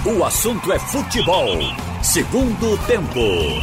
O assunto é futebol. Segundo tempo.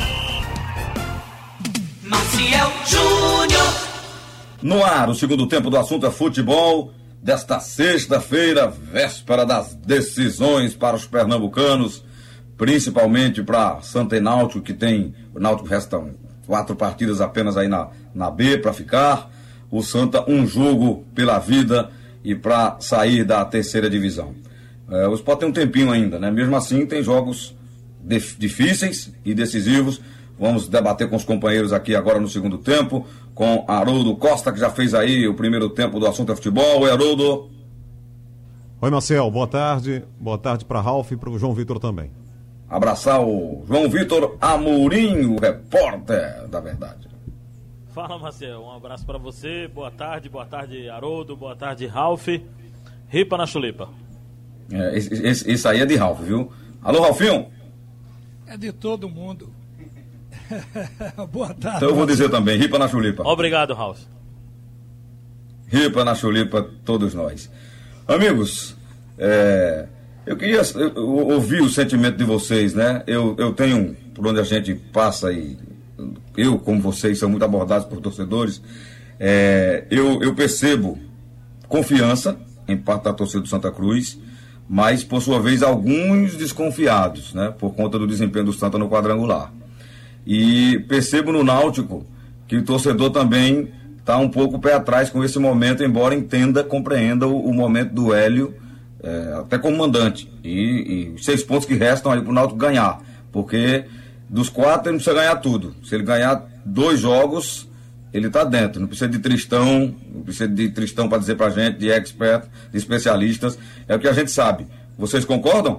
Maciel Júnior. No ar, o segundo tempo do assunto é futebol. Desta sexta-feira, véspera das decisões para os pernambucanos, principalmente para Santa e Náutico, que tem... O Náutico restam 4 partidas apenas aí na B para ficar. O Santa, um jogo pela vida e para sair da terceira divisão. O Sport tem um tempinho ainda, né? Mesmo assim, tem jogos difíceis e decisivos. Vamos debater com os companheiros aqui agora no segundo tempo, com Haroldo Costa, que já fez aí o primeiro tempo do assunto é futebol. Oi, Haroldo. Oi, Marcel, boa tarde. Boa tarde para Ralf e para o João Vitor também. Abraçar o João Vitor Amorim, o repórter da verdade. Fala, Marcel, um abraço para você. Boa tarde, Haroldo, boa tarde, Ralf. Ripa na chulipa. Isso aí é de Ralf, viu? Alô, Ralfinho? É de todo mundo. Boa tarde. Então eu vou dizer também, ripa na chulipa. Obrigado, Ralf. Ripa na chulipa, todos nós. Amigos, eu queria ouvir o sentimento de vocês, né? Eu tenho, por onde a gente passa, e eu, como vocês, são muito abordados por torcedores, eu percebo confiança em parte da torcida do Santa Cruz, mas, por sua vez, alguns desconfiados, né? Por conta do desempenho do Santa no quadrangular. E percebo no Náutico que o torcedor também está um pouco pé atrás com esse momento, embora compreenda o momento do Hélio, até como mandante. E os 6 pontos que restam aí para o Náutico ganhar. Porque dos 4 ele não precisa ganhar tudo. Se ele ganhar 2 jogos, ele está dentro. Não precisa de Tristão para dizer para a gente, de expert, de especialistas. É o que a gente sabe. Vocês concordam?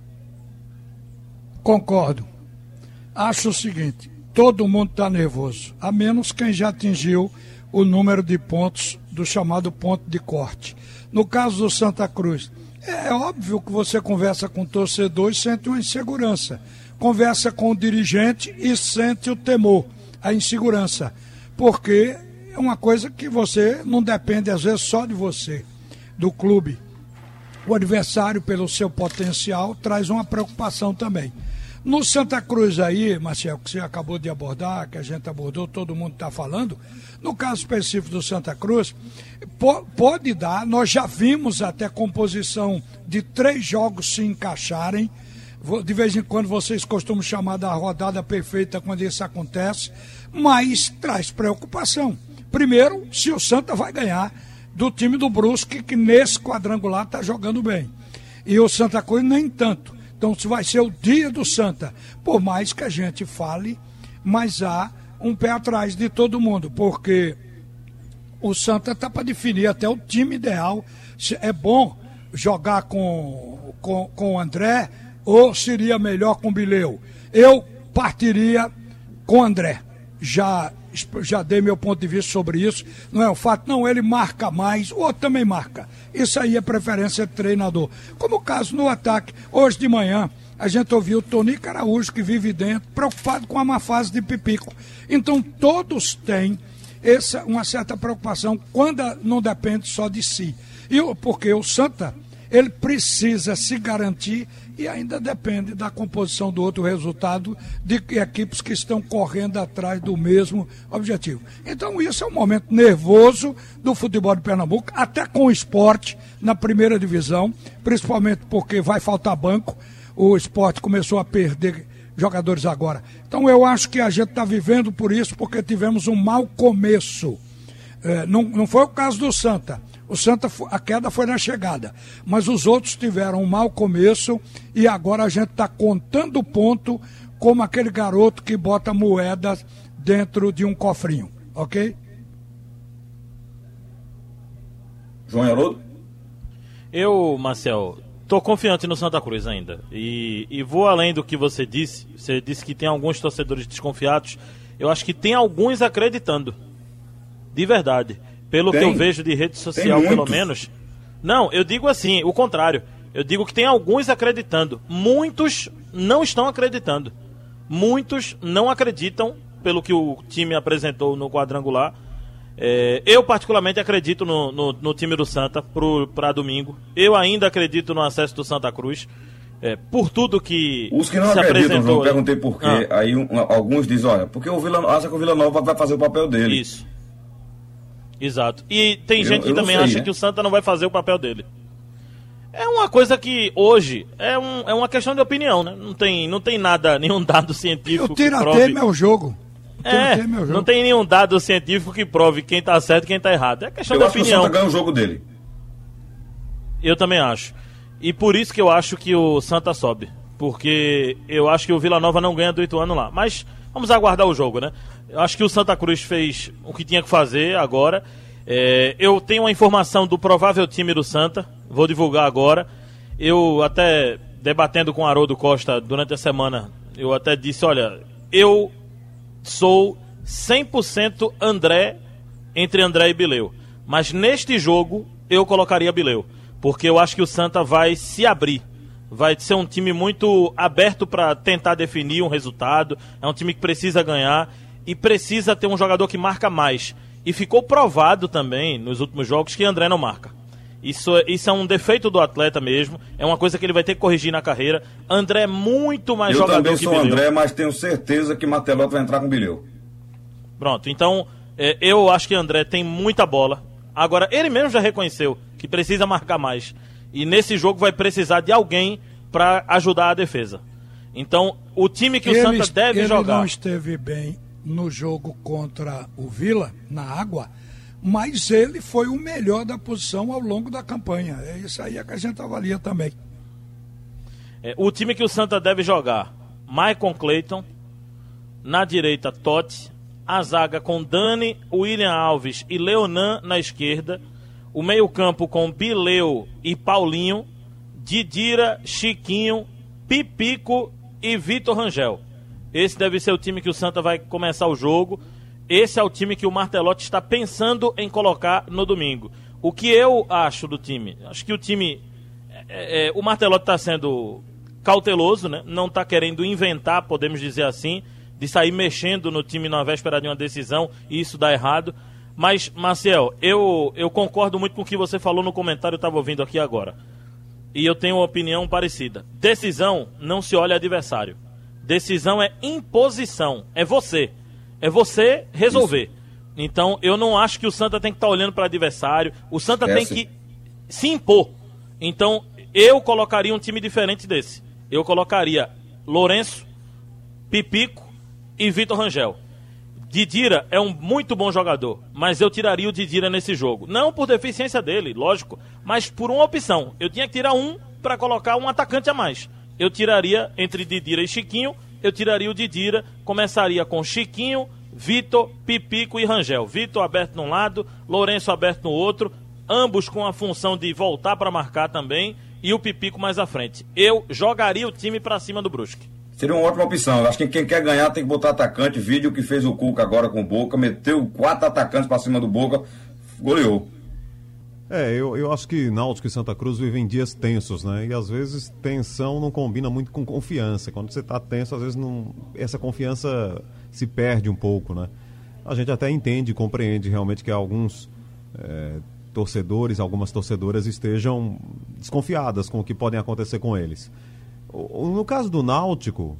Concordo. Acho o seguinte, todo mundo está nervoso, a menos quem já atingiu o número de pontos do chamado ponto de corte. No caso do Santa Cruz, é óbvio que você conversa com o torcedor e sente uma insegurança. Conversa com o dirigente e sente o temor, a insegurança. Porque é uma coisa que você não depende, às vezes, só de você, do clube. O adversário, pelo seu potencial, traz uma preocupação também. No Santa Cruz aí, Marcelo, que você acabou de abordar, que a gente abordou, todo mundo está falando, no caso específico do Santa Cruz, pode dar, nós já vimos até composição de 3 jogos se encaixarem, de vez em quando vocês costumam chamar da rodada perfeita quando isso acontece, mas traz preocupação. Primeiro, se o Santa vai ganhar do time do Brusque, que nesse quadrangular está jogando bem, e o Santa Cruz nem tanto. Então, se vai ser o dia do Santa, por mais que a gente fale, mas há um pé atrás de todo mundo, porque o Santa está para definir até o time ideal. Se é bom jogar com o André ou seria melhor com o Bileu. Eu partiria com o André. Já dei meu ponto de vista sobre isso. Não é o fato, não, ele marca mais, o outro também marca. Isso aí é preferência de treinador. Como o caso no ataque, hoje de manhã, a gente ouviu o Tonico Araújo, que vive dentro, preocupado com a má fase de Pipico. Então, todos têm uma certa preocupação quando não depende só de si. Porque o Santa, ele precisa se garantir e ainda depende da composição do outro resultado de equipes que estão correndo atrás do mesmo objetivo. Então isso é um momento nervoso do futebol de Pernambuco, até com o Sport na primeira divisão, principalmente porque vai faltar banco, o Sport começou a perder jogadores agora. Então eu acho que a gente está vivendo por isso, porque tivemos um mau começo. Não foi o caso do Santa. O Santa, a queda foi na chegada, mas os outros tiveram um mau começo e agora a gente está contando ponto como aquele garoto que bota moedas dentro de um cofrinho, ok? João Haroldo? Eu, Marcel, estou confiante no Santa Cruz ainda e vou além do que você disse. Você disse que tem alguns torcedores desconfiados. Eu acho que tem alguns acreditando, de verdade. Pelo que eu vejo de rede social, pelo menos. Não, eu digo assim, o contrário. Eu digo que tem alguns acreditando. Muitos não estão acreditando. Muitos não acreditam pelo que o time apresentou no quadrangular. Eu particularmente acredito no time do Santa para domingo. Eu ainda acredito no acesso do Santa Cruz. por tudo que os que não se acreditam, apresentou... eu perguntei por quê. Aí alguns dizem, olha, porque acha que o Vila Nova vai fazer o papel dele. Isso. Exato. E tem gente que também acha que o Santa não vai fazer o papel dele. É uma coisa que hoje é uma questão de opinião, né? Não tem nada, nenhum dado científico o tira-tema é o jogo. Não tem nenhum dado científico que prove quem tá certo e quem tá errado. É questão de opinião. Eu acho que o Santa ganha o jogo dele. Eu também acho. E por isso que eu acho que o Santa sobe. Porque eu acho que o Vila Nova não ganha do Ituano lá. Mas vamos aguardar o jogo, né? Eu acho que o Santa Cruz fez o que tinha que fazer agora. Eu tenho uma informação do provável time do Santa. Vou divulgar agora. Eu até, debatendo com o Haroldo Costa durante a semana, eu até disse, olha, eu sou 100% André, entre André e Bileu. Mas neste jogo, eu colocaria Bileu. Porque eu acho que o Santa vai se abrir. Vai ser um time muito aberto para tentar definir um resultado. É um time que precisa ganhar e precisa ter um jogador que marca mais. E ficou provado também, nos últimos jogos, que André não marca. Isso é um defeito do atleta mesmo. É uma coisa que ele vai ter que corrigir na carreira. André é muito mais jogador que Bileu. Eu também sou André, mas tenho certeza que Martelotti vai entrar com Bileu. Pronto, então eu acho que André tem muita bola. Agora, ele mesmo já reconheceu que precisa marcar mais. E nesse jogo vai precisar de alguém para ajudar a defesa. Então, o time que o Santa deve jogar... Ele não esteve bem no jogo contra o Vila, na Água, mas ele foi o melhor da posição ao longo da campanha. É isso aí que a gente avalia também. O time que o Santa deve jogar: Maicon Clayton, na direita Totti, a zaga com Dani, William Alves e Leonan na esquerda, o meio-campo com Bileu e Paulinho, Didira, Chiquinho, Pipico e Vitor Rangel. Esse deve ser o time que o Santa vai começar o jogo. Esse é o time que o Martelotti está pensando em colocar no domingo. O que eu acho do time? Acho que o time... o Martelotti está sendo cauteloso, né? Não está querendo inventar, podemos dizer assim, de sair mexendo no time na véspera de uma decisão e isso dá errado. Mas, Marcel, eu concordo muito com o que você falou no comentário, eu estava ouvindo aqui agora. E eu tenho uma opinião parecida. Decisão não se olha adversário. Decisão é imposição. É você. É você resolver. Isso. Então, eu não acho que o Santa tem que estar olhando para adversário. O Santa tem que se impor. Então, eu colocaria um time diferente desse. Eu colocaria Lourenço, Pipico e Vitor Rangel. Didira é um muito bom jogador, mas eu tiraria o Didira nesse jogo. Não por deficiência dele, lógico, mas por uma opção. Eu tinha que tirar um para colocar um atacante a mais. Eu tiraria entre Didira e Chiquinho, eu tiraria o Didira, começaria com Chiquinho, Vitor, Pipico e Rangel. Vitor aberto num lado, Lourenço aberto no outro, ambos com a função de voltar para marcar também, e o Pipico mais à frente. Eu jogaria o time para cima do Brusque. Seria uma ótima opção. Eu acho que quem quer ganhar tem que botar atacante. Vídeo que fez o Cuca agora com o Boca, meteu 4 atacantes para cima do Boca, goleou. Eu acho que Náutico e Santa Cruz vivem dias tensos, né? E às vezes tensão não combina muito com confiança. Quando você está tenso, às vezes essa confiança se perde um pouco, né? A gente até entende e compreende realmente que alguns torcedores, algumas torcedoras estejam desconfiadas com o que podem acontecer com eles. No caso do Náutico,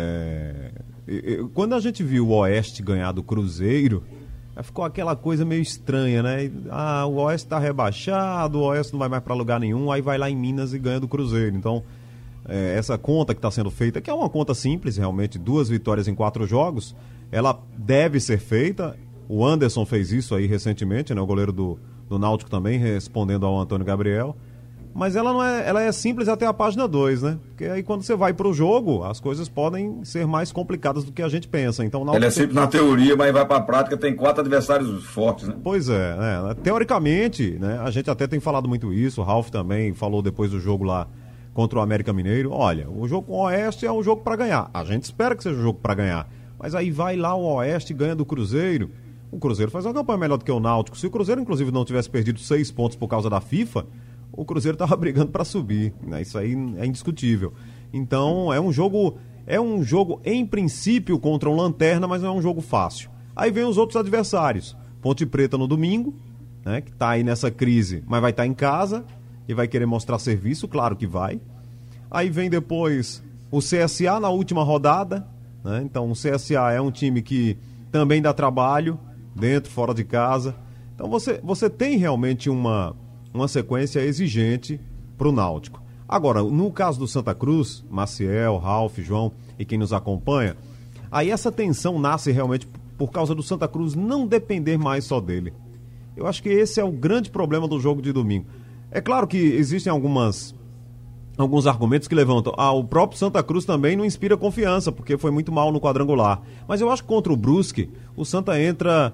quando a gente viu o Oeste ganhar do Cruzeiro, ficou aquela coisa meio estranha, né? O Oeste está rebaixado, o Oeste não vai mais para lugar nenhum, aí vai lá em Minas e ganha do Cruzeiro. Então, essa conta que está sendo feita, que é uma conta simples, realmente, 2 vitórias em 4 jogos, ela deve ser feita. O Anderson fez isso aí recentemente, né? O goleiro do Náutico também, respondendo ao Antônio Gabriel. Mas ela é simples até a página 2, né? Porque aí quando você vai pro jogo, as coisas podem ser mais complicadas do que a gente pensa. Então, ela é simples na teoria, mas vai pra prática, tem 4 adversários fortes, né? Pois é, teoricamente, né? A gente até tem falado muito isso, o Ralf também falou depois do jogo lá contra o América Mineiro. Olha, o jogo com o Oeste é um jogo para ganhar. A gente espera que seja um jogo para ganhar. Mas aí vai lá o Oeste e ganha do Cruzeiro. O Cruzeiro faz uma campanha melhor do que o Náutico. Se o Cruzeiro, inclusive, não tivesse perdido 6 pontos por causa da FIFA, o Cruzeiro estava brigando para subir, né? Isso aí é indiscutível. Então é um jogo em princípio contra um lanterna, mas não é um jogo fácil. Aí vem os outros adversários. Ponte Preta no domingo, né? Que está aí nessa crise, mas vai estar em casa e vai querer mostrar serviço, claro que vai. Aí vem depois o CSA na última rodada, né? Então o CSA é um time que também dá trabalho, dentro, fora de casa. Então você tem realmente uma sequência exigente para o Náutico. Agora, no caso do Santa Cruz, Maciel, Ralf, João e quem nos acompanha, aí essa tensão nasce realmente por causa do Santa Cruz não depender mais só dele. Eu acho que esse é o grande problema do jogo de domingo. É claro que existem alguns argumentos que levantam. O próprio Santa Cruz também não inspira confiança, porque foi muito mal no quadrangular. Mas eu acho que contra o Brusque, o Santa entra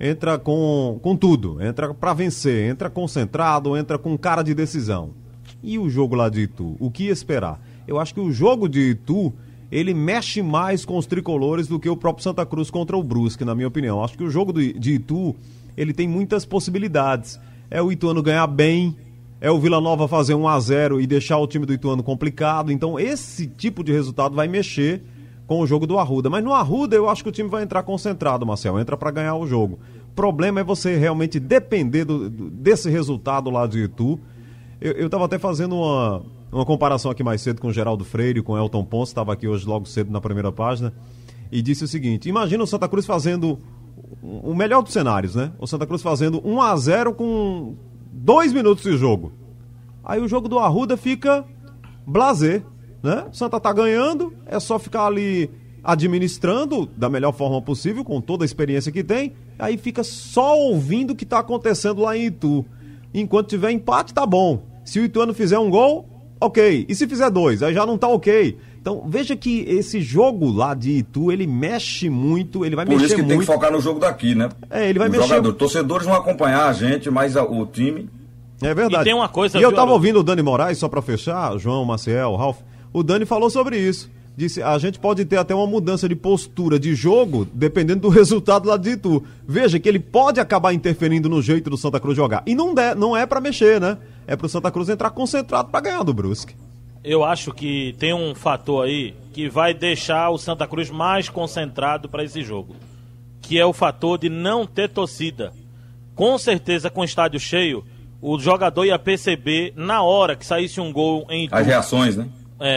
com tudo. Entra para vencer, entra concentrado, entra com cara de decisão. E o jogo lá de Itu? O que esperar? Eu acho que o jogo de Itu, ele mexe mais com os tricolores do que o próprio Santa Cruz contra o Brusque, na minha opinião. Acho que o jogo de Itu, ele tem muitas possibilidades. É o Ituano ganhar bem, é o Vila Nova fazer 1-0 e deixar o time do Ituano complicado. Então esse tipo de resultado vai mexer com o jogo do Arruda. Mas no Arruda eu acho que o time vai entrar concentrado, Marcel. Entra para ganhar o jogo. O problema é você realmente depender desse resultado lá de Itu. Eu estava até fazendo uma comparação aqui mais cedo com o Geraldo Freire, com o Elton Ponce, estava aqui hoje logo cedo na primeira página, e disse o seguinte: imagina o Santa Cruz fazendo o melhor dos cenários, né? O Santa Cruz fazendo 1-0 com 2 minutos de jogo. Aí o jogo do Arruda fica blasé, né? O Santa tá ganhando, é só ficar ali administrando da melhor forma possível, com toda a experiência que tem, aí fica só ouvindo o que tá acontecendo lá em Itu. Enquanto tiver empate, tá bom. Se o Ituano fizer um gol, ok. E se fizer 2, aí já não tá ok. Então, veja que esse jogo lá de Itu, ele mexe muito, ele vai mexer muito. Por isso que tem que focar no jogo daqui, né? Ele vai mexer. Torcedores vão acompanhar a gente, mas o time... É verdade. E tem uma coisa... E eu tava ouvindo o Dani Moraes, só pra fechar, João, Maciel, Ralf, o Dani falou sobre isso. Disse, a gente pode ter até uma mudança de postura de jogo, dependendo do resultado lá de Itu. Veja que ele pode acabar interferindo no jeito do Santa Cruz jogar. E não é pra mexer, né? É pro Santa Cruz entrar concentrado pra ganhar do Brusque. Eu acho que tem um fator aí que vai deixar o Santa Cruz mais concentrado para esse jogo, que é o fator de não ter torcida. Com certeza, com o estádio cheio, o jogador ia perceber na hora que saísse um gol em Itu. As reações, né?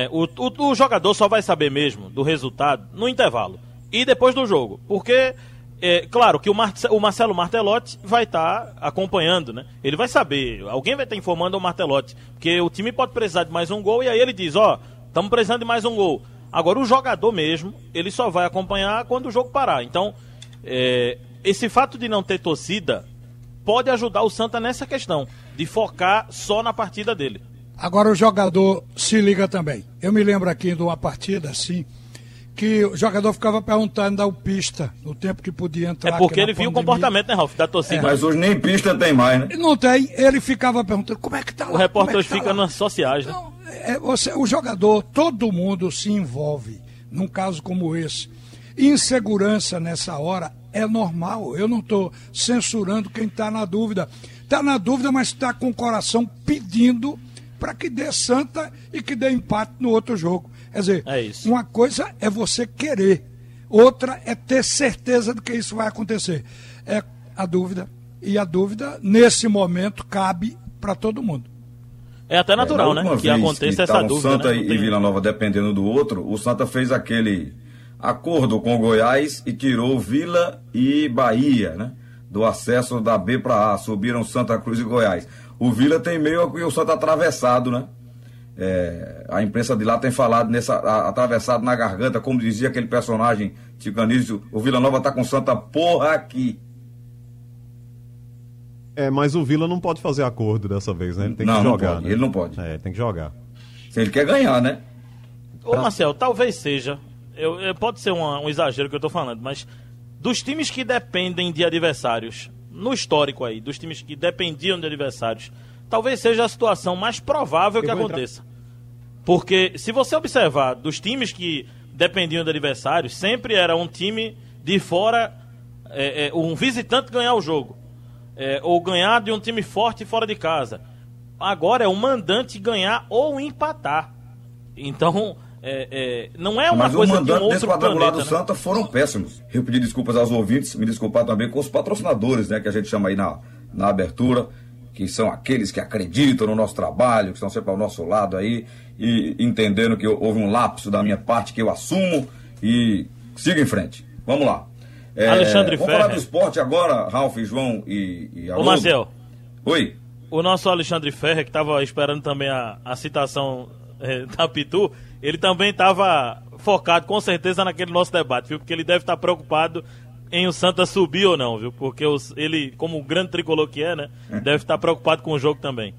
O jogador só vai saber mesmo do resultado no intervalo e depois do jogo, porque claro que o Marcelo Martelotti vai estar acompanhando, né? Ele vai saber, alguém vai estar informando o Martelotti, porque o time pode precisar de mais um gol e aí ele diz, estamos precisando de mais um gol. Agora o jogador mesmo, ele só vai acompanhar quando o jogo parar. Então, esse fato de não ter torcida pode ajudar o Santa nessa questão, de focar só na partida dele. Agora o jogador se liga também. Eu me lembro aqui de uma partida assim, que o jogador ficava perguntando da pista no tempo que podia entrar. É porque ele viu o comportamento, né, Ralf, da torcida. Mas hoje nem pista tem mais, né? Não tem, ele ficava perguntando como é que tá lá. O repórter hoje fica nas sociais, né? Não, o jogador, todo mundo se envolve num caso como esse. Insegurança nessa hora é normal. Eu não estou censurando quem está na dúvida. Está na dúvida, mas está com o coração pedindo para que dê Santa e que dê empate no outro jogo. Quer dizer, uma coisa é você querer, outra é ter certeza de que isso vai acontecer. É a dúvida, e a dúvida, nesse momento, cabe para todo mundo. É até natural, né? Que aconteça essa dúvida. Santa né? e Vila Nova dependendo do outro, o Santa fez aquele acordo com o Goiás e tirou Vila e Bahia, né? Do acesso da B para A, subiram Santa Cruz e Goiás. O Vila tem meio e o Santa atravessado, né? A imprensa de lá tem falado atravessado na garganta, como dizia aquele personagem Ticanísio, o Vila Nova tá com Santa porra aqui. Mas o Vila não pode fazer acordo dessa vez, né? Ele tem que jogar. Não pode, né? ele não pode. Tem que jogar. Se ele quer ganhar, né? Ô Marcel, talvez seja, pode ser um exagero que eu tô falando, mas dos times que dependem de adversários, no histórico aí, dos times que dependiam de adversários, talvez seja a situação mais provável que aconteça. Porque, se você observar, dos times que dependiam de adversários, sempre era um time de fora, um visitante ganhar o jogo. Ou ganhar de um time forte fora de casa. Agora é o mandante ganhar ou empatar. Então, não é uma coisa de um outro desse quadrangular do né? Santa foram péssimos. Eu pedi desculpas aos ouvintes, me desculpar também com os patrocinadores, né, que a gente chama aí na abertura, que são aqueles que acreditam no nosso trabalho, que estão sempre ao nosso lado aí, e entendendo que houve um lapso da minha parte, que eu assumo e siga em frente. Vamos lá. Alexandre vamos falar do esporte agora, Ralf, João e Ô, Marcel. Oi. O nosso Alexandre Ferrer, que estava esperando também a citação da Pitu, ele também estava focado com certeza naquele nosso debate, viu? Porque ele deve estar preocupado em o Santa subir ou não, viu? Porque ele, como o grande tricolor que é, né? Deve estar preocupado com o jogo também.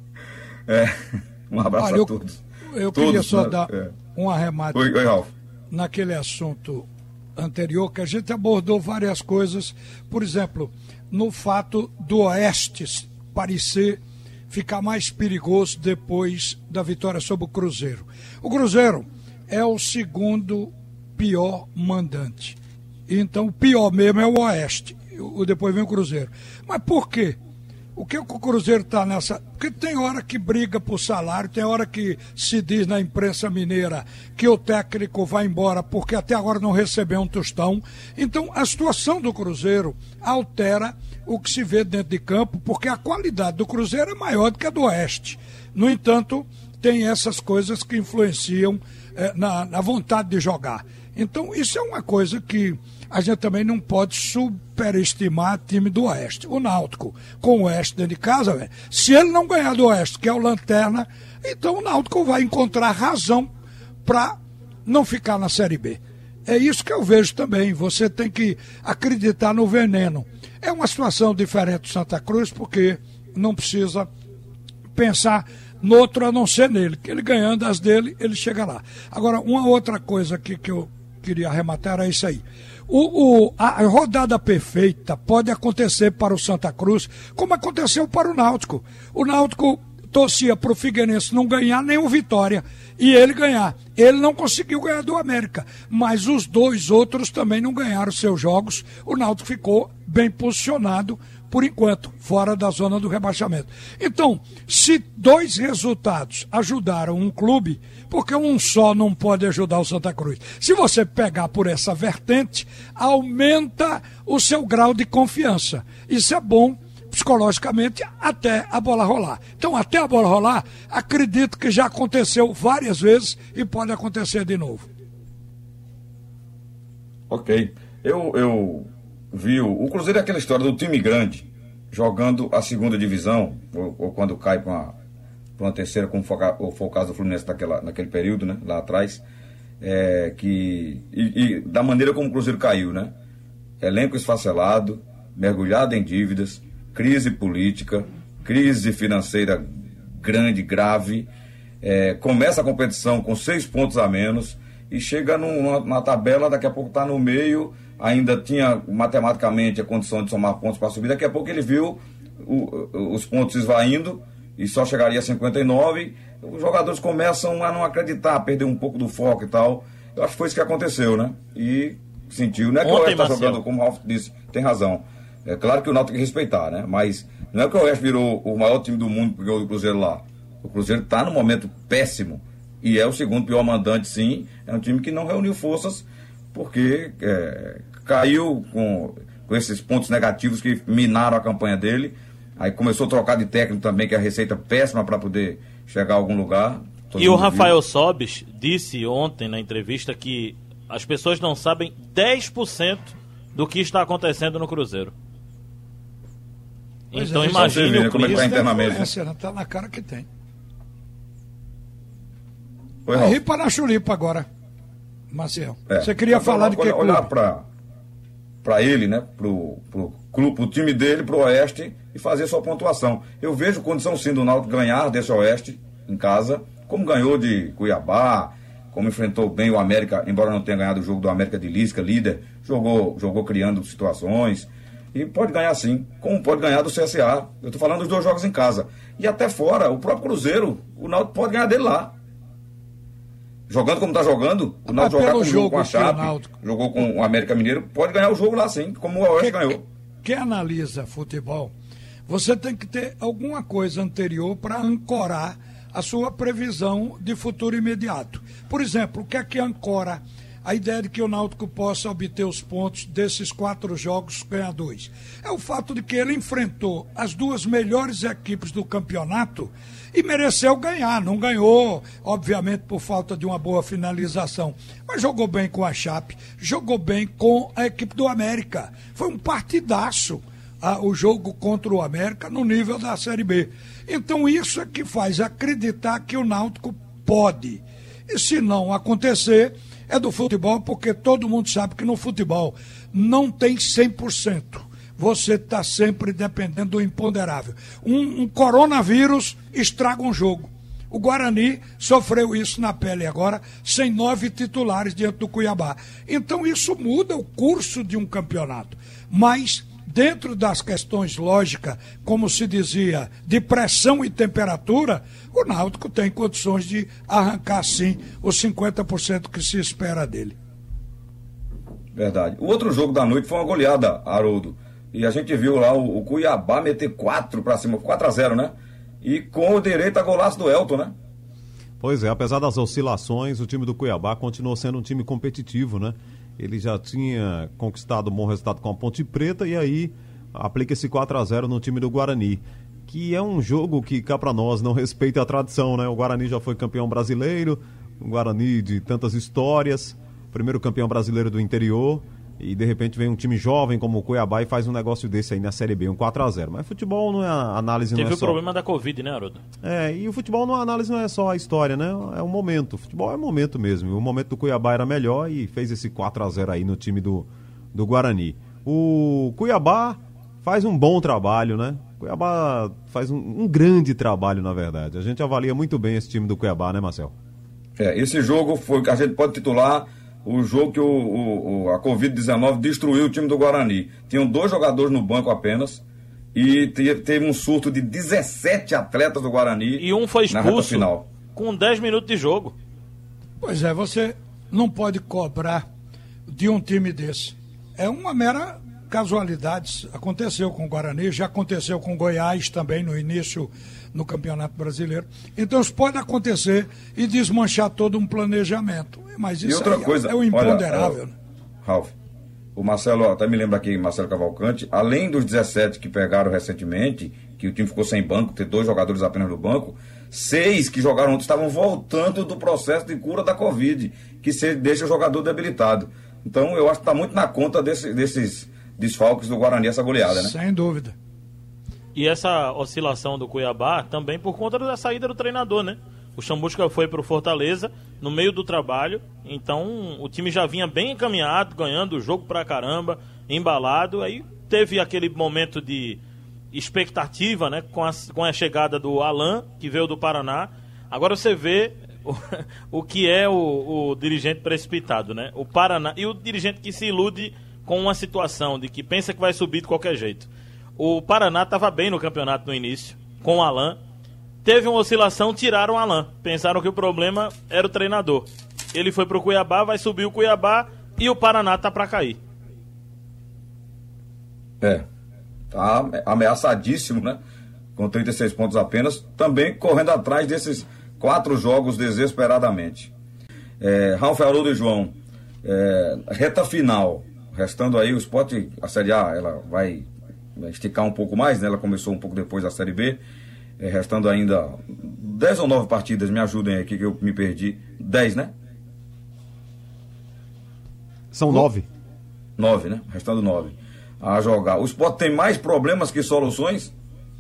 Um abraço a todos. Eu queria só dar um arremate Oi, Ralf. naquele assunto anterior, que a gente abordou várias coisas, por exemplo, no fato do Oeste parecer ficar mais perigoso depois da vitória sobre o Cruzeiro. O Cruzeiro é o segundo pior mandante. Então o pior mesmo é o Oeste. Depois vem o Cruzeiro. Mas por quê? O que o Cruzeiro está nessa... Porque tem hora que briga por salário, tem hora que se diz na imprensa mineira que o técnico vai embora porque até agora não recebeu um tostão. Então a situação do Cruzeiro altera o que se vê dentro de campo, porque a qualidade do Cruzeiro é maior do que a do Oeste. No entanto, tem essas coisas que influenciam na vontade de jogar. Então isso é uma coisa que a gente também não pode superestimar o time do Oeste. O Náutico, com o Oeste dentro de casa, véio, se ele não ganhar do Oeste, que é o Lanterna, então o Náutico vai encontrar razão para não ficar na Série B. É isso que eu vejo também. Você tem que acreditar no veneno. É uma situação diferente do Santa Cruz, porque não precisa pensar no outro a não ser nele, que ele ganhando as dele, ele chega lá. Agora, uma outra coisa aqui que eu queria arrematar é isso aí. A rodada perfeita pode acontecer para o Santa Cruz, como aconteceu para o Náutico. O Náutico torcia para o Figueirense não ganhar nenhum Vitória e ele ganhar. Ele não conseguiu ganhar do América, mas os dois outros também não ganharam seus jogos. O Náutico ficou bem posicionado por enquanto, fora da zona do rebaixamento. Então, se dois resultados ajudaram um clube, porque um só não pode ajudar o Santa Cruz? Se você pegar por essa vertente, aumenta o seu grau de confiança. Isso é bom psicologicamente até a bola rolar. Então, até a bola rolar, acredito que já aconteceu várias vezes e pode acontecer de novo. Ok. Eu vi o Cruzeiro é aquela história do time grande jogando a segunda divisão, ou quando cai para uma terceira, como foi o caso do Fluminense naquele período, né, lá atrás, e da maneira como o Cruzeiro caiu, né? Elenco esfacelado, mergulhado em dívidas, crise política, crise financeira grande, grave, começa a competição com 6 pontos a menos e chega na tabela, daqui a pouco está no meio, ainda tinha matematicamente a condição de somar pontos para subir, daqui a pouco ele viu os pontos esvaindo e só chegaria a 59, os jogadores começam a não acreditar, a perder um pouco do foco e tal. Eu acho que foi isso que aconteceu, né? E sentiu, não é que o Oeste está jogando, como o Ralf disse, tem razão. É claro que o Náutico tem que respeitar, né? Mas não é que o Oeste virou o maior time do mundo porque ganhou o Cruzeiro lá. O Cruzeiro está num momento péssimo e é o segundo pior mandante, sim. É um time que não reuniu forças porque caiu com esses pontos negativos que minaram a campanha dele. Aí começou a trocar de técnico também, que é a receita péssima para poder chegar a algum lugar. E o Rafael Sobis disse ontem na entrevista que as pessoas não sabem 10% do que está acontecendo no Cruzeiro. Então imagine o como é que está internamente. Está na cara que tem. Oi, Vai rir para a chulipa agora, Marcel. Você queria falar de que olhar para ele, né? Pro time dele, pro Oeste, e fazer sua pontuação. Eu vejo condição sim do Náutico ganhar desse Oeste em casa, como ganhou de Cuiabá, como enfrentou bem o América, embora não tenha ganhado o jogo do América de Lisca, líder, jogou criando situações, e pode ganhar sim, como pode ganhar do CSA. Eu estou falando dos 2 jogos em casa. E até fora, o próprio Cruzeiro, o Náutico pode ganhar dele lá. Jogando como está jogando, o Náutico jogar com a Chape, jogou com o América Mineiro, pode ganhar o jogo lá sim, como o Oeste ganhou. Quem analisa futebol, você tem que ter alguma coisa anterior para ancorar a sua previsão de futuro imediato. Por exemplo, o que é que ancora a ideia de que o Náutico possa obter os pontos desses 4 jogos, ganhar 2. É o fato de que ele enfrentou as 2 melhores equipes do campeonato e mereceu ganhar. Não ganhou, obviamente, por falta de uma boa finalização, mas jogou bem com a Chape, jogou bem com a equipe do América. Foi um partidaço o jogo contra o América no nível da Série B. Então isso é que faz acreditar que o Náutico pode. E se não acontecer, é do futebol, porque todo mundo sabe que no futebol não tem 100%. Você está sempre dependendo do imponderável. Um coronavírus estraga um jogo. O Guarani sofreu isso na pele agora, sem 9 titulares diante do Cuiabá. Então isso muda o curso de um campeonato. Mas, dentro das questões lógicas, como se dizia, de pressão e temperatura, o Náutico tem condições de arrancar, sim, os 50% que se espera dele. Verdade. O outro jogo da noite foi uma goleada, Haroldo. E a gente viu lá o Cuiabá meter 4 para cima, 4-0, né? E com o direito a golaço do Elton, né? Pois é, apesar das oscilações, o time do Cuiabá continuou sendo um time competitivo, né? Ele já tinha conquistado um bom resultado com a Ponte Preta e aí aplica esse 4-0 no time do Guarani, que é um jogo que cá pra nós não respeita a tradição, né? O Guarani já foi campeão brasileiro, o Guarani de tantas histórias, primeiro campeão brasileiro do interior, e de repente vem um time jovem como o Cuiabá e faz um negócio desse aí na Série B, um 4-0. Mas futebol não é a análise, não é só... Teve o problema da Covid, né, Haroldo? E o futebol, a análise não é só a história, né? É o momento. O futebol é o momento mesmo. O momento do Cuiabá era melhor e fez esse 4-0 aí no time do Guarani. O Cuiabá faz um bom trabalho, né? O Cuiabá faz um grande trabalho, na verdade. A gente avalia muito bem esse time do Cuiabá, né, Marcel? Esse jogo foi que a gente pode titular o jogo que a Covid-19 destruiu o time do Guarani. Tinham 2 jogadores no banco apenas e teve um surto de 17 atletas do Guarani. E um foi na reta expulso final. Com 10 minutos de jogo. Pois é, você não pode cobrar de um time desse. É uma mera casualidade. Aconteceu com o Guarani, já aconteceu com o Goiás também no início no Campeonato Brasileiro. Então isso pode acontecer e desmanchar todo um planejamento. Mas isso outra coisa, é o imponderável. Olha, Ralf, o Marcelo, até me lembra aqui, Marcelo Cavalcante, além dos 17 que pegaram recentemente, que o time ficou sem banco, ter 2 jogadores apenas no banco, 6 que jogaram ontem estavam voltando do processo de cura da Covid, que deixa o jogador debilitado. Então eu acho que está muito na conta desses desfalques do Guarani, essa goleada, né? Sem dúvida. E essa oscilação do Cuiabá também por conta da saída do treinador, né? O Chamusca foi pro Fortaleza no meio do trabalho, então o time já vinha bem encaminhado, ganhando o jogo pra caramba, embalado, aí teve aquele momento de expectativa, né, com a chegada do Alan, que veio do Paraná. Agora você vê o que é o dirigente precipitado, né? O Paraná, e o dirigente que se ilude com uma situação de que pensa que vai subir de qualquer jeito. O Paraná estava bem no campeonato no início, com o Alan. Teve uma oscilação, tiraram o Alan. Pensaram que o problema era o treinador. Ele foi pro Cuiabá, vai subir o Cuiabá e o Paraná tá para cair. Tá ameaçadíssimo, né? Com 36 pontos apenas, também correndo atrás desses 4 jogos desesperadamente. Ralf, Haroldo e João, reta final, restando aí o Sport, a Série A, ela vai esticar um pouco mais, né? Ela começou um pouco depois da Série B, restando ainda 10 ou 9 partidas, me ajudem aqui que eu me perdi. 10, né? São 9. 9, né? Restando 9 a jogar. O Sport tem mais problemas que soluções?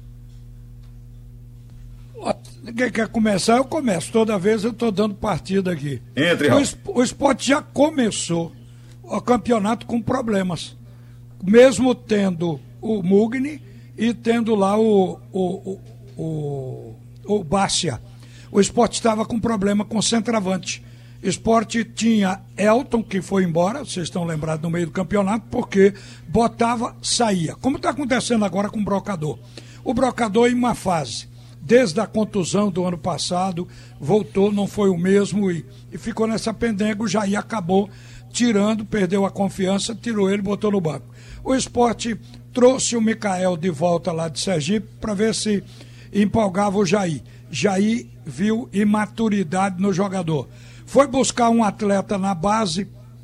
Quem quer começar, eu começo. Toda vez eu estou dando partida aqui. O Sport já começou o campeonato com problemas. Mesmo tendo o Mugni e tendo lá o Bárcia. O Sport estava com problema com centroavante. O Sport tinha Elton, que foi embora, vocês estão lembrados, no meio do campeonato, porque botava, saía. Como está acontecendo agora com o Brocador. O Brocador em uma fase, desde a contusão do ano passado, voltou, não foi o mesmo e ficou nessa pendenga. O Jair acabou tirando, perdeu a confiança, tirou ele, botou no banco. O Sport trouxe o Micael de volta lá de Sergipe para ver se empolgava o Jair. Jair viu imaturidade no jogador. Foi buscar um atleta na base,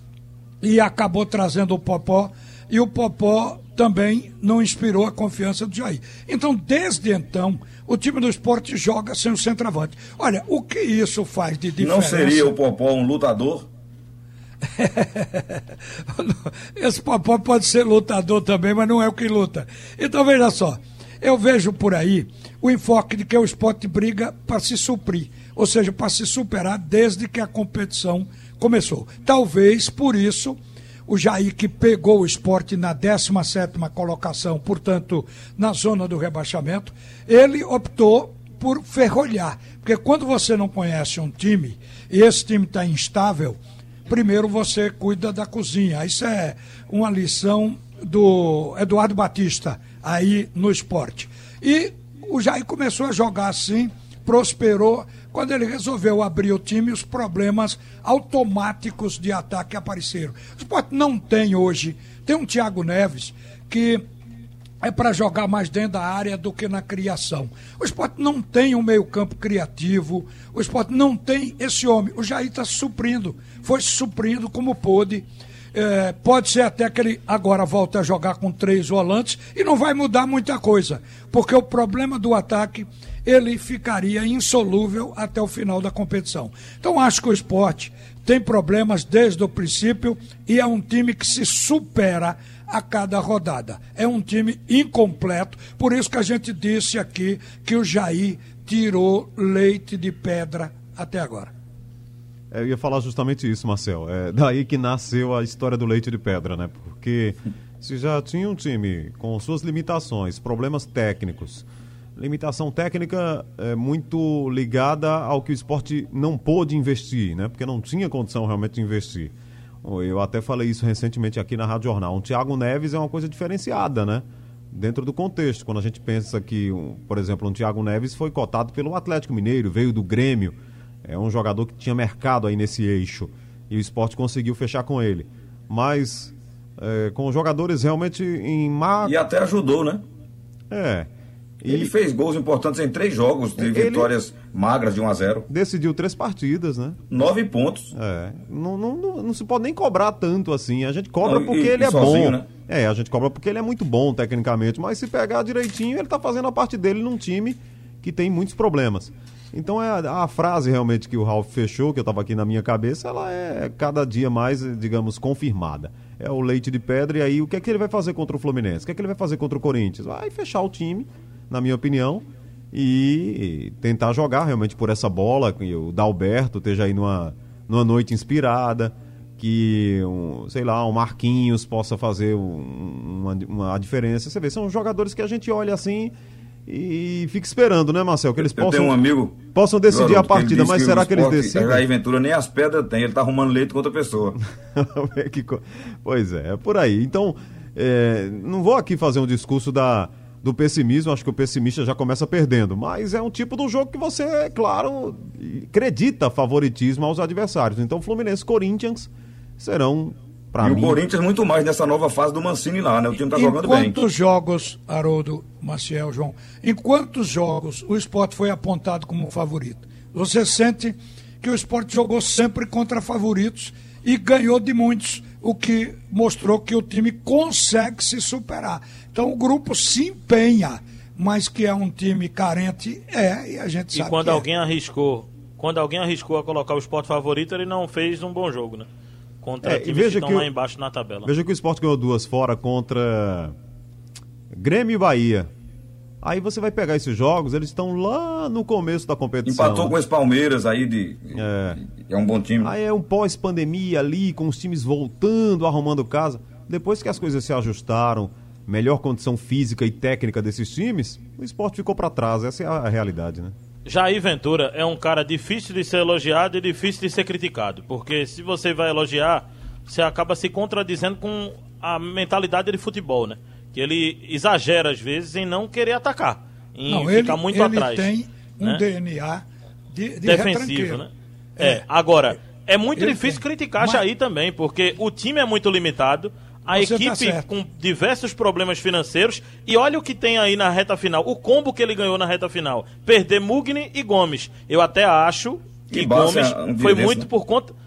e acabou trazendo o Popó, e o Popó também não inspirou a confiança do Jair. Então, desde então, o time do Sport joga sem o centroavante. Olha, o que isso faz de diferença? Não seria o Popó um lutador? Esse Popó pode ser lutador também, mas não é o que luta. Então, veja só, eu vejo por aí o enfoque de que o Sport briga para se suprir, ou seja, para se superar desde que a competição começou. Talvez, por isso, o Jair, que pegou o Sport na 17ª colocação, portanto, na zona do rebaixamento, ele optou por ferrolhar. Porque quando você não conhece um time, e esse time está instável, primeiro você cuida da cozinha. Isso é uma lição do Eduardo Batista, aí no Sport. E o Jair começou a jogar assim, prosperou. Quando ele resolveu abrir o time, os problemas automáticos de ataque apareceram. O Sport não tem hoje, tem um Thiago Neves que é para jogar mais dentro da área do que na criação. O Sport não tem um meio-campo criativo, o Sport não tem esse homem. O Jair está suprindo, foi suprindo como pôde. Pode ser até que ele agora volte a jogar com 3 volantes e não vai mudar muita coisa, porque o problema do ataque ele ficaria insolúvel até o final da competição. Então acho que o Sport tem problemas desde o princípio e é um time que se supera a cada rodada. É um time incompleto, por isso que a gente disse aqui que o Jair tirou leite de pedra até agora. Eu ia falar justamente isso, Marcel. É daí que nasceu a história do leite de pedra, né? Porque se já tinha um time com suas limitações, problemas técnicos, limitação técnica muito ligada ao que o Sport não pôde investir, né? Porque não tinha condição realmente de investir. Eu até falei isso recentemente aqui na Rádio Jornal. Um Thiago Neves é uma coisa diferenciada, né? Dentro do contexto. Quando a gente pensa que, por exemplo, um Thiago Neves foi cotado pelo Atlético Mineiro, veio do Grêmio. É um jogador que tinha mercado aí nesse eixo. E o Sport conseguiu fechar com ele. Mas com jogadores realmente em má... E até ajudou, né? Ele fez gols importantes em 3 jogos de vitórias magras de 1-0. Decidiu 3 partidas, né? 9 pontos. Não se pode nem cobrar tanto assim. A gente cobra porque ele é sozinho, bom. Né? A gente cobra porque ele é muito bom tecnicamente. Mas se pegar direitinho, ele tá fazendo a parte dele num time que tem muitos problemas. Então a frase realmente que o Ralf fechou, que eu estava aqui na minha cabeça, ela é cada dia mais, digamos, confirmada. É o leite de pedra, e aí o que é que ele vai fazer contra o Fluminense? O que é que ele vai fazer contra o Corinthians? Vai fechar o time, na minha opinião, e tentar jogar realmente por essa bola, que o Dalberto esteja aí numa noite inspirada, que, um Marquinhos possa fazer uma diferença. Você vê, são jogadores que a gente olha assim... E fica esperando, né, Marcel? Que eles possam decidir a partida, mas será que eles decidem? Jair Ventura nem as pedras tem, ele tá arrumando leite com outra pessoa. Pois é por aí. Então, não vou aqui fazer um discurso do pessimismo, acho que o pessimista já começa perdendo, mas é um tipo do jogo que você, claro, acredita favoritismo aos adversários. Então, Fluminense e Corinthians serão... E o Corinthians muito mais nessa nova fase do Mancini lá, né? O time tá jogando bem. Em quantos jogos, Haroldo, Maciel, João, em quantos jogos o Sport foi apontado como favorito? Você sente que o Sport jogou sempre contra favoritos e ganhou de muitos, o que mostrou que o time consegue se superar. Então o grupo se empenha, mas que é um time carente, e a gente sabe. E quando alguém arriscou a colocar o Sport favorito, ele não fez um bom jogo, né? Contra times que estão lá embaixo na tabela. Veja que o Sport ganhou 2 fora contra Grêmio e Bahia. Aí você vai pegar esses jogos, eles estão lá no começo da competição. Empatou com esse Palmeiras aí é um bom time. Aí é um pós-pandemia ali, com os times voltando, arrumando casa. Depois que as coisas se ajustaram, melhor condição física e técnica desses times, o Sport ficou para trás. Essa é a realidade, né? Jair Ventura é um cara difícil de ser elogiado e difícil de ser criticado, porque se você vai elogiar, você acaba se contradizendo com a mentalidade de futebol, né? Que ele exagera às vezes em não querer atacar, em ficar muito atrás. Ele tem um DNA de defensivo, né? Agora, é muito difícil criticar Jair também, porque o time é muito limitado, a equipe com diversos problemas financeiros, e olha o que tem aí na reta final, o combo que ele ganhou na reta final, perder Mugni e Gomes. Eu até acho que Gomes foi muito por conta...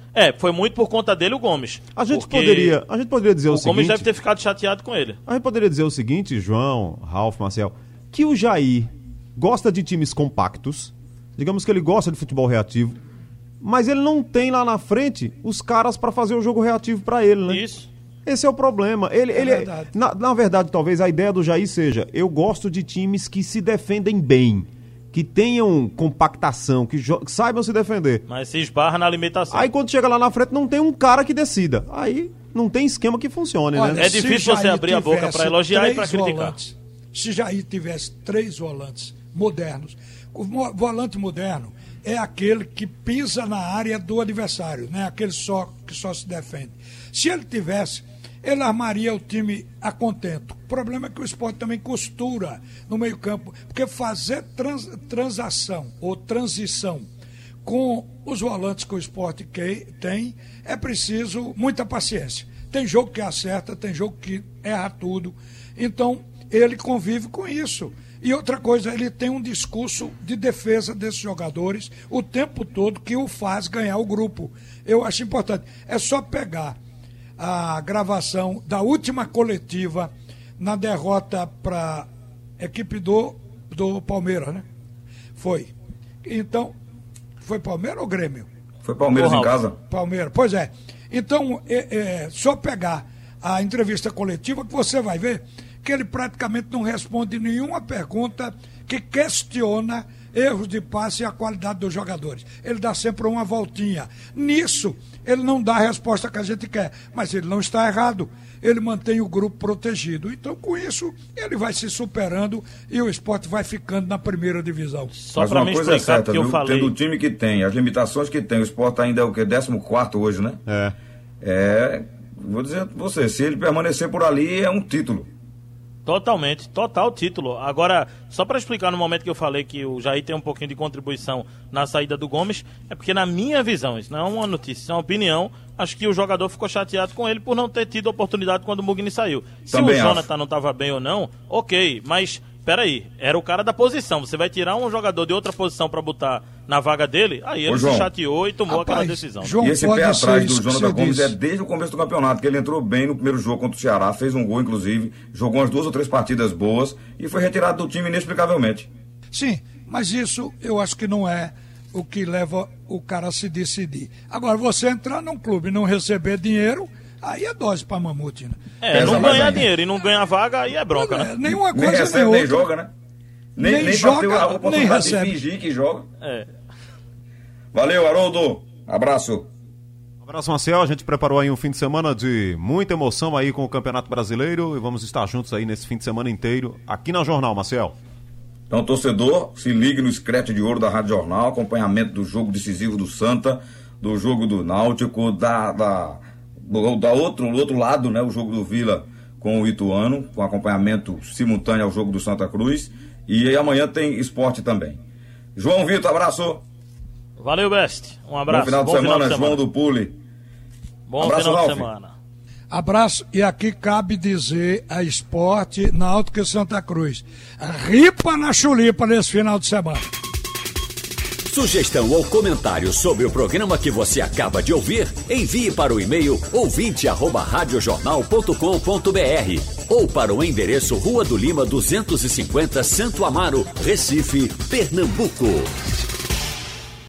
Foi muito por conta dele o Gomes. A gente poderia dizer o seguinte... O Gomes deve ter ficado chateado com ele. A gente poderia dizer o seguinte, João, Ralf, Marcel, que o Jair gosta de times compactos, digamos que ele gosta de futebol reativo, mas ele não tem lá na frente os caras para fazer o jogo reativo para ele, né? Isso. Esse é o problema. Na verdade, talvez a ideia do Jair seja, eu gosto de times que se defendem bem, que tenham compactação, que saibam se defender. Mas se esbarra na limitação. Aí quando chega lá na frente não tem um cara que decida. Aí não tem esquema que funcione, olha, né? É difícil você abrir a boca para elogiar e para criticar. Volantes, se Jair tivesse 3 volantes modernos, o volante moderno é aquele que pisa na área do adversário, né? Aquele que só se defende. Se ele tivesse, ele armaria o time a contento. O problema é que o Sport também costura no meio-campo, porque fazer transação ou transição com os volantes que o Sport tem, é preciso muita paciência. Tem jogo que acerta, tem jogo que erra tudo. Então, ele convive com isso. E outra coisa, ele tem um discurso de defesa desses jogadores o tempo todo que o faz ganhar o grupo. Eu acho importante. É só pegar a gravação da última coletiva na derrota para a equipe do Palmeiras, né? Foi. Então, foi Palmeiras ou Grêmio? Foi Palmeiras em casa. Palmeiras, pois é. Então, só pegar a entrevista coletiva que você vai ver que ele praticamente não responde nenhuma pergunta que questiona erros de passe e a qualidade dos jogadores. Ele dá sempre uma voltinha. Nisso, ele não dá a resposta que a gente quer, mas ele não está errado. Ele mantém o grupo protegido. Então, com isso, ele vai se superando e o Sport vai ficando na primeira divisão. Só mas uma coisa é certa, viu? Tendo o time que tem, as limitações que tem, o Sport ainda é o quê? 14º hoje, né? Vou dizer pra você, se ele permanecer por ali, é um título. Totalmente, total título. Agora, só para explicar no momento que eu falei que o Jair tem um pouquinho de contribuição na saída do Gomes, é porque na minha visão, isso não é uma notícia, isso é uma opinião, acho que o jogador ficou chateado com ele por não ter tido oportunidade quando o Mugni saiu. Se também o Jonathan não estava bem ou não, ok, mas peraí, era o cara da posição, você vai tirar um jogador de outra posição para botar na vaga dele, aí ele se chateou e tomou aquela decisão. João, e esse pé atrás do Jonathan Gomes é desde o começo do campeonato, que ele entrou bem no primeiro jogo contra o Ceará, fez um gol inclusive, jogou umas 2 ou 3 partidas boas e foi retirado do time inexplicavelmente. Sim, mas isso eu acho que não é o que leva o cara a se decidir. Agora, você entrar num clube e não receber dinheiro, aí é dose pra mamute, né? Não ganhar dinheiro e não ganhar vaga, aí é bronca, né? Nenhuma coisa nem recebe, nem joga, né? Nem joga, pra ter a oportunidade de fingir que joga. Valeu, Haroldo. Abraço. Abraço, Marcel. A gente preparou aí um fim de semana de muita emoção aí com o Campeonato Brasileiro e vamos estar juntos aí nesse fim de semana inteiro aqui na Jornal, Marcel. Então, torcedor, se ligue no Scratch de Ouro da Rádio Jornal, acompanhamento do jogo decisivo do Santa, do jogo do Náutico, do outro lado, né, o jogo do Vila com o Ituano, com acompanhamento simultâneo ao jogo do Santa Cruz, e amanhã tem esporte também. João Vitor, abraço. Valeu, Best. Um abraço. Bom final de semana, João do Pule. Bom abraço, final de semana. Abraço, e aqui cabe dizer a Esporte, Náutico e Santa Cruz. Ripa na chulipa nesse final de semana. Sugestão ou comentário sobre o programa que você acaba de ouvir, envie para o e-mail ouvinte@radiojornal.com.br ou para o endereço Rua do Lima 250, Santo Amaro, Recife, Pernambuco.